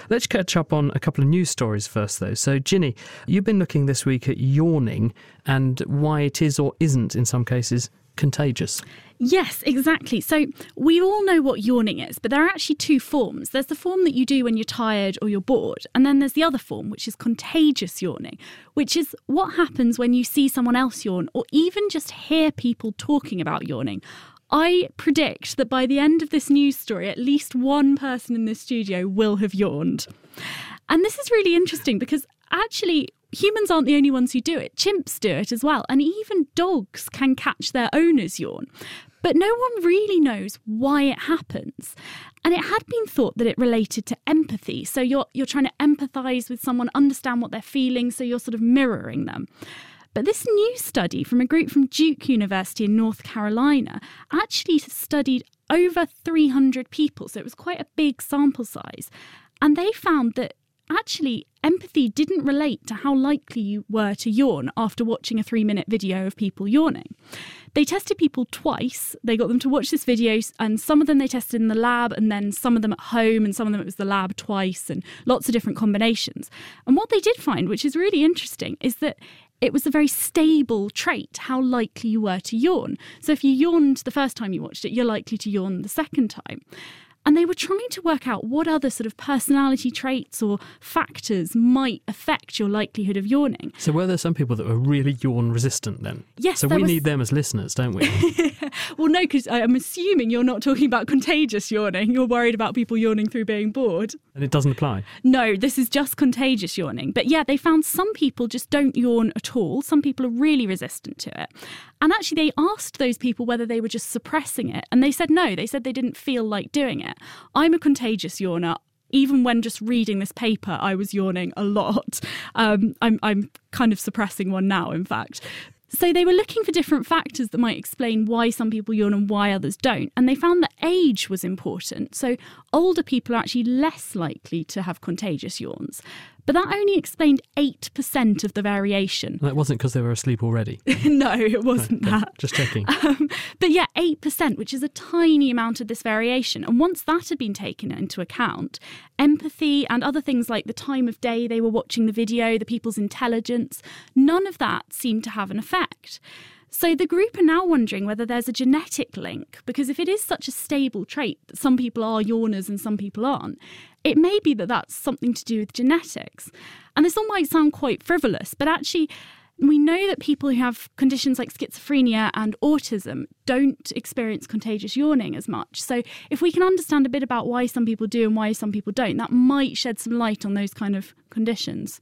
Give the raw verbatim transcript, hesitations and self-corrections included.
Let's catch up on a couple of news stories first, though. So, Ginny, you've been looking this week at yawning and why it is or isn't, in some cases, contagious. Yes, exactly. So we all know what yawning is, but there are actually two forms. There's the form that you do when you're tired or you're bored, and then there's the other form, which is contagious yawning, which is what happens when you see someone else yawn or even just hear people talking about yawning. I predict that by the end of this news story, at least one person in this studio will have yawned. And this is really interesting because actually humans aren't the only ones who do it. Chimps do it as well. And even dogs can catch their owners yawn. But no one really knows why it happens. And it had been thought that it related to empathy. So you're you're trying to empathise with someone, understand what they're feeling, so you're sort of mirroring them. But this new study from a group from Duke University in North Carolina actually studied over three hundred people. So it was quite a big sample size. And they found that actually empathy didn't relate to how likely you were to yawn after watching a three-minute video of people yawning. They tested people twice. They got them to watch this video, and some of them they tested in the lab, and then some of them at home, and some of them it was the lab twice, and lots of different combinations. And what they did find, which is really interesting, is that it was a very stable trait, how likely you were to yawn. So if you yawned the first time you watched it, you're likely to yawn the second time. And they were trying to work out what other sort of personality traits or factors might affect your likelihood of yawning. So were there some people that were really yawn resistant then? Yes. So we was... need them as listeners, don't we? Well, no, because I'm assuming you're not talking about contagious yawning. You're worried about people yawning through being bored. And it doesn't apply? No, this is just contagious yawning. But yeah, they found some people just don't yawn at all. Some people are really resistant to it. And actually, they asked those people whether they were just suppressing it. And they said no. They said they didn't feel like doing it. I'm a contagious yawner. Even when just reading this paper, I was yawning a lot. Um, I'm, I'm kind of suppressing one now, in fact. So they were looking for different factors that might explain why some people yawn and why others don't. And they found that age was important. So older people are actually less likely to have contagious yawns. But that only explained eight percent of the variation. That wasn't because they were asleep already? No, it wasn't okay, that. Just checking. Um, but yeah, eight percent, which is a tiny amount of this variation. And once that had been taken into account, empathy and other things like the time of day they were watching the video, the people's intelligence, none of that seemed to have an effect. So the group are now wondering whether there's a genetic link, because if it is such a stable trait that some people are yawners and some people aren't, it may be that that's something to do with genetics. And this all might sound quite frivolous, but actually we know that people who have conditions like schizophrenia and autism don't experience contagious yawning as much. So if we can understand a bit about why some people do and why some people don't, that might shed some light on those kind of conditions.